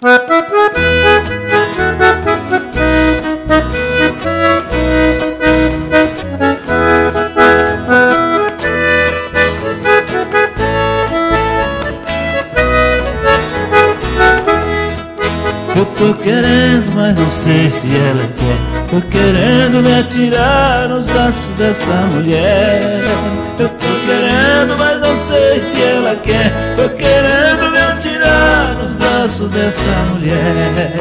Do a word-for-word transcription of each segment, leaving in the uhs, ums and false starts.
Eu tô querendo, mas não sei se ela quer. Tô querendo me atirar nos braços dessa mulher. Eu tô querendo, mas não sei se ela quer. Tô querendo me atirar nos braços dessa mulher.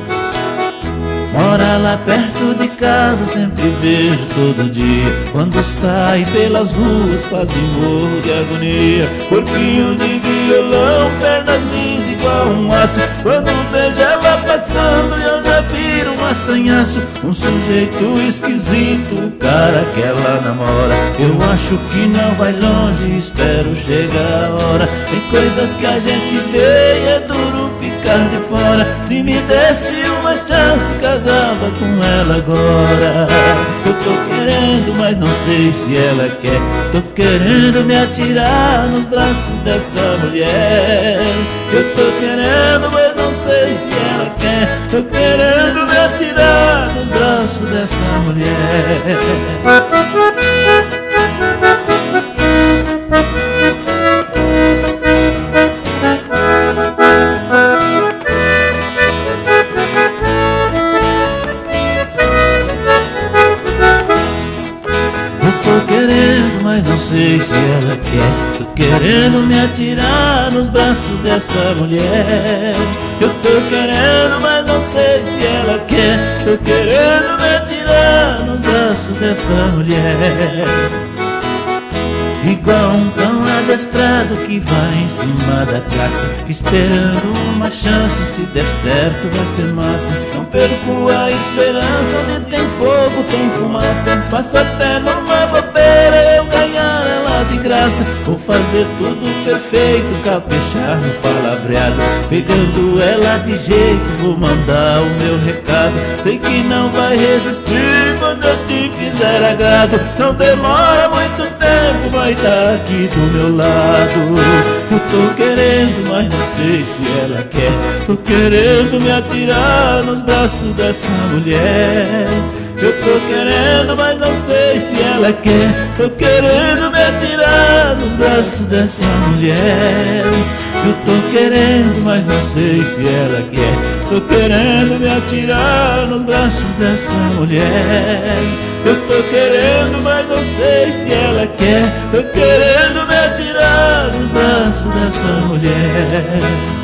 Mora lá perto de casa, sempre vejo todo dia. Quando sai pelas ruas quase morro de agonia. Corpinho de violão, pernas lisas igual um aço. Quando vejo ela passando eu já viro um assanhaço. Um sujeito esquisito, o cara que ela namora. Eu acho que não vai longe, espero chegar a hora. Tem coisas que a gente vê e é duro ficar de fora. Se me desse uma chance, casava com ela agora. Eu tô querendo, mas não sei se ela quer. Tô querendo me atirar nos braços dessa mulher. Eu tô querendo, mas não sei se ela quer. Tô querendo me atirar nos braços dessa mulher. Tô querendo, mas não sei se ela quer. Tô querendo me atirar nos braços dessa mulher. Eu tô querendo, mas não sei se ela quer. Tô querendo me atirar nos braços dessa mulher. Igual um cão adestrado que vai em cima da caça, esperando uma chance, se der certo vai ser massa. Não perco a esperança, onde tem fogo tem fumaça. Faço até numa bobeira eu ganhar ela de graça. Vou fazer tudo perfeito, caprichar no palavreado. Pegando ela de jeito, vou mandar o meu recado. Sei que não vai resistir quando eu te fizer agrado. Não demora muito tempo, vai tá aqui do meu lado. Eu tô querendo, mas não sei se ela quer. Tô querendo me atirar nos braços dessa mulher. Eu tô querendo, mas não sei se ela quer. Tô querendo me atirar nos braços dessa mulher. Eu tô querendo, mas não sei se ela quer. Tô querendo me atirar nos braços dessa mulher. Eu tô querendo, mas não sei se ela quer. Tô querendo me atirar nos braços dessa mulher.